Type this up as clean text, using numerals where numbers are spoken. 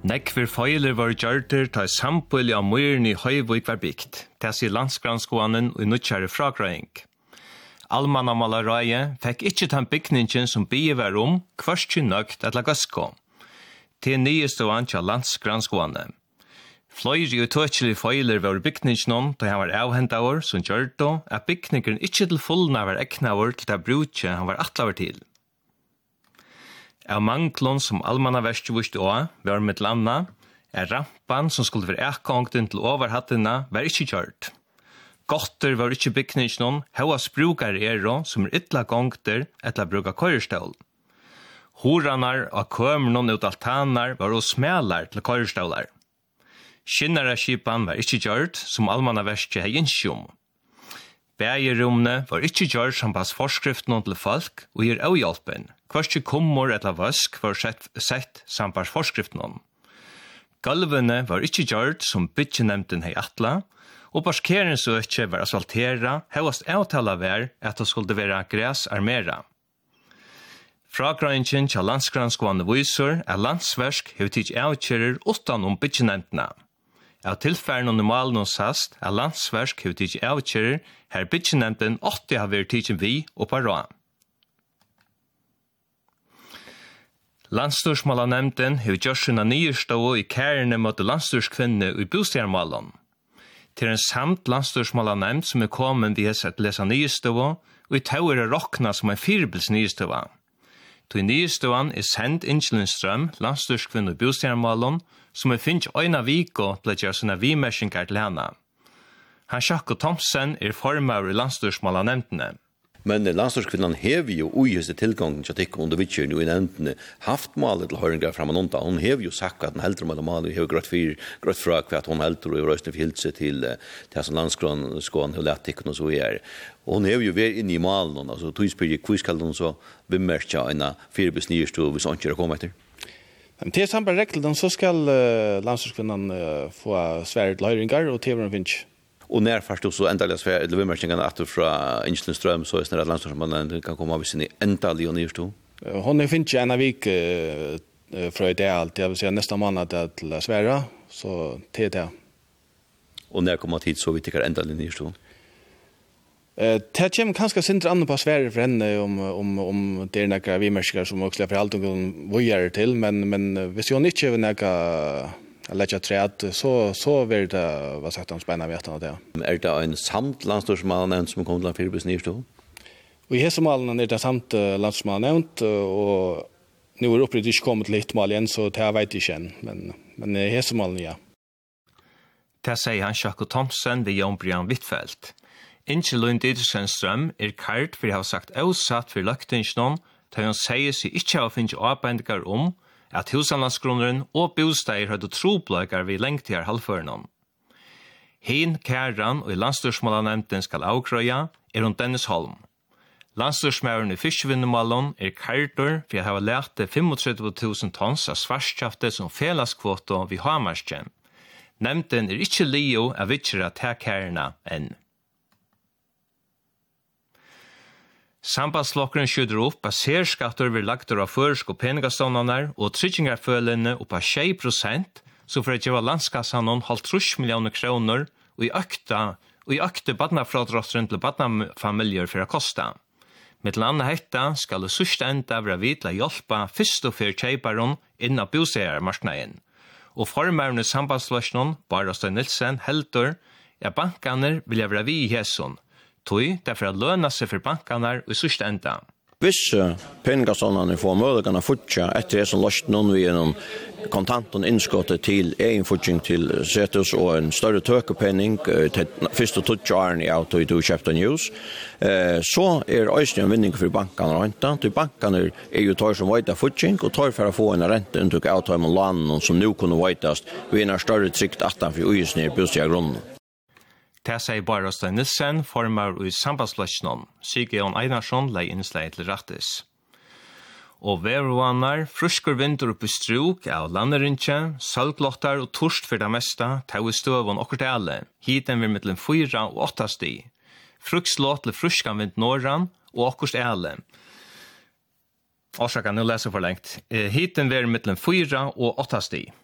Nekver feiler var gjørter ta sampul av myren i Høyvik var bygd. Det sier landsgranskånen og nødkjære fragrøying. Almannamalareie fikk ikke den bygningen som bygget var hverst nøgt eller gasko. Til nyestående til landsgranskåene. Fløyre og tøtjelige feiler var bygningen da han var avhentet som gjørte at bygningen ikke til fullene var eknet til det brukje han var atlaver til. Av manglån som almannaverste viste også, var med landa, rampan som skulle være ekkongten til overhattene var ikke gjørt. Gotter var ikke bygningen, høyas brukere som ytla gongter etter bruka køyrestål. Horanar og kømrene ut altanar var også smelar til køyrestålar. Skinnaraskipan var ikke gjørt som almannaverste hei innsjum. Bægerumne var ikke gjørt som pass forskriften til folk og gir avhjelpen. Hverst kummer eller vask var sett som pass forskriften. Gulvene var ikke gjørt som bytjenemten hei atla, og parkeringsøkje var asfaltera, høyast avtala var at det skulle være græs armera. Fragrøyingen til landsgranskående viser er landsversk hei tidsk avkjører utan bytjenemtene. Av tilfærende normalen og sast er landsversk hei tidsk avkjører her bytjenemten 80 har vært tidsk vi og parra. Landstorsmålanemnden har gjort sina nyerstå i kærene mot landstørskvinne i bostjernmålen. Til en samt landstorsmålanemnd som kommet ved å lese nyerstå, og i tauere rokna som en firebils nyerstå. Til nyerståen sendt Ingelinstrøm, landstørskvinne i bostjernmålen, som finnes øyne viko til å gjøre sine vimerskinger til henne. Hans-Jakob Thomsen formar i landstorsmålanemndene. Men landstørskvinnan hever jo ugjøste tilgangen til tikk under vittjørn og i nevntene haft malet til høyringar fram og nånda. Hun hever jo sagt at den heldre malet hever grøtt fra hva hun heldre og røysten fyllt seg til det som landskåen og lett tikkene og så er. Og hun hever jo vært inne i malen, altså tog spyrir hva skal hun så bemerkja en firebils nyerstå hvis han ikke kommer etter? Til samme regler så skal landstørskvinnan få svære til høyringar og til finnes. Og när först så ändliga svär eller vimmärkningarna att från Ingelinström så är det landslagsmannen kan komma vid sin ändliga och nysto. Hon finns ju en vik från det allt jag vill säga nästa månad till Sverige så till det. Och när kommer tid så vi tycker ändliga nysto. Det kommer kanske synd annorlunda på Sverige för henne om det är några vimmärkningar som också för allt hon vojar till men hvis hon inte några lägga träd så vill det vad sagt om spänna vetan det. Är det en samt landstorsmannen som kommer till Firbus nysto? Vi har som alla när det samt landsmannen och nu är uppe det kommer till lite mal igen så det vet jag igen men det är som alla ja. Det säger Hans-Jakob Thomsen vid Jon Brian Wittfeldt. Ingelund Didsenström kart för har sagt avsatt för löktingen där han säger sig inte ha finns arbeider at huslandsgrunneren og bosteier hadde trobløyker ved lengtida halvførnen. Hin, kæran og i landstorsmålanemnden skal avkrøya rundt Dennis Holm. Landstorsmæren i Fiskvinnemålen kartor for å ha lært 35.000 tons av svarskjafte som felaskvoto ved Hamarsken. Nemnden ikke lio av vittjera takkærena enn. Sambandsflokkeren skjuter opp at særskatter vil lagt av førsk og peningaståndaner og tryggingarfølene opp av 6%, så for å gjøre landskassan noen 50 millioner kroner og i økte badnafrådrotteren til badnafamiljer for å koste. Med landet hetta skal det sørste enda være vidt å hjelpe først og før kjeiperen innen boseiermarknaden. Og formærende sambandsflokkeren, Barastøy Nilsen, helter, bankene vil være vi i hesson, tog derfor at lønna seg for bankene i sørste enda. Hvis pengasånene får mulighetene å fortja etter det som løst noen vi gjennom kontanten innskottet til egen fortjeng til setus og en større tøkepenning til første og tøtje årene i auto i to kjøpte news, så øyne en vinning for bankene og renta. Til bankene jo tar som veita fortjeng og tar for å få en rente unntuk auto med landene som nå kunne veitast ved en større trygt 18 for øyne i bostad grunnen. Det sier Barastøy Nilsen, formar i sambandsfløsjonen. Sigurd Einarsson lei innslag til rettes. Og værvannar, frusker vinter opp i struk av landerinkje, salglottar og torst for det meste, tau i støvun okkert alle. Hiten vil mellom 4 og 8 sti. Frukslåt til fruskan vind norran og okkert alle. Årsaken, nå leser for lengt. Hiten vil mellom 4 og 8 sti.